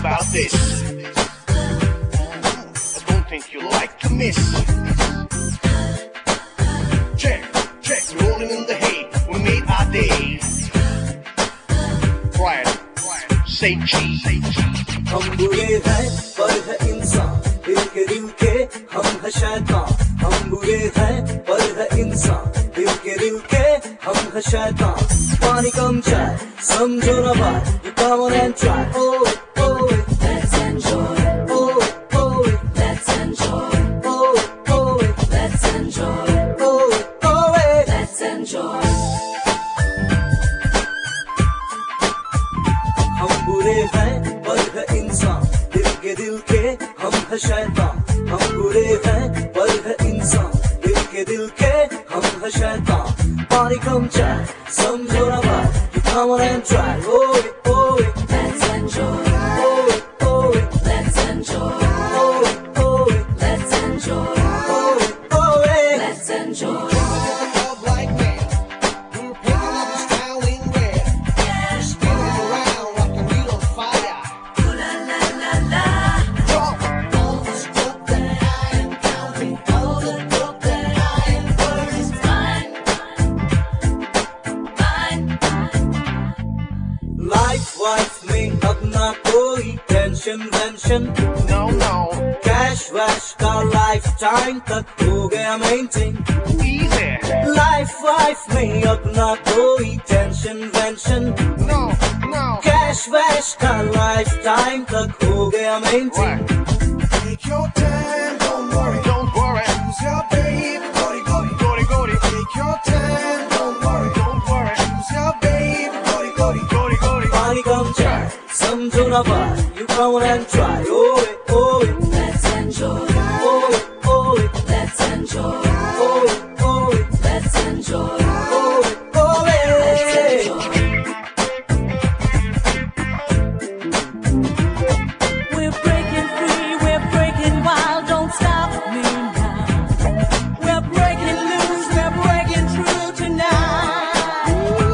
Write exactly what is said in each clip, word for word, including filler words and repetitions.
about this. I don't think you'll like to miss. Check, check, rolling in the hay, we made our days. Quiet, say cheese, say cheese. हम बुरे हैं पर है इंसान, दिल के दिल के हम है शैतान. हम बुरे हैं पर है इंसान, दिल के दिल के हम है शैतान. पानी कम चाय, समझो ना बात, you come on and try. Oh it, oh it, let's enjoy. Oh it, oh it, let's enjoy. Oh it, oh it, let's enjoy. Oh it, oh it, let's enjoy. हम बुरे हैं पर है इंसान, दिल के दिल के हम है शैतान. हम बुरे हैं पर है इंसान, दिल के दिल के हम है शैतान. पानी कम चाय, समझो ना बात, you come on and try. Oh it, oh it, let's enjoy. Oh it, oh it, let's enjoy. Oh it, oh it, let's enjoy. Oh it, oh it, let's enjoy. Life वाइफ में अपना कोई टेंशन वेंशन. No, no, cash वैश का life time तक हो गया मेंटेन. easy. लाइफ वाइफ में अपना कोई टेंशन वेंशन. No, no. कैश वैश का लाइफ टाइम तक हो गया maintain. Right. Take your time, don't worry. Don't worry. Choose your babe, goody goody. Goody, goody. Take your time, don't worry. Don't worry. Choose your babe, goody goody. Goody, goody. पानी कम चाय, समझो ना बात, you come on and try. Oh it, oh it, let's enjoy. Oh it, oh it, let's enjoy. Oh it, oh it, let's enjoy. Oh it, oh it, let's enjoy. We're breaking free, we're breaking wild, don't stop me now. We're breaking loose, we're breaking through tonight.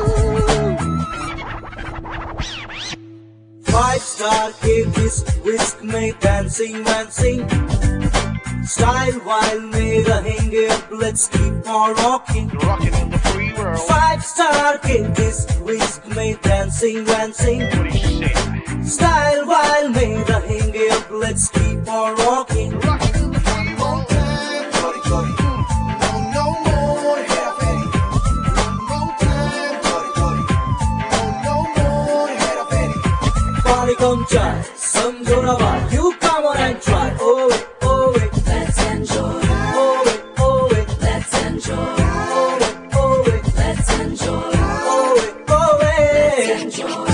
Five star के disc विस्क में dancing dancing. Style while में रहेंगे अब, let's keep on rocking. Rocking in the free world. Five star के disc विस्क में dancing dancing. What do you say? Style while में रहेंगे अब, let's keep on rocking. Rocking in the free world. Time, goody goody. No, no more hairpin. One more time, goody goody. No, no more hairpin. पानी कम चाय, समझो ना बात, you come on and try. Oh it, oh it, let's enjoy. Oh it, oh it, let's enjoy. Oh it, oh it, let's enjoy. Oh it, oh it, let's enjoy.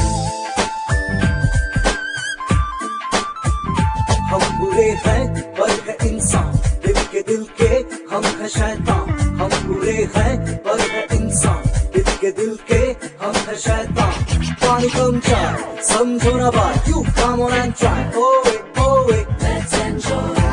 हम बुरे हैं पर है इंसान, दिल के दिल के हम है शैतान. हम बुरे हैं पर है इंसान, दिल के दिल के हम है शैतान. पानी कम चाय, समझो ना बात, you come on and try. Oh it, oh it, let's enjoy.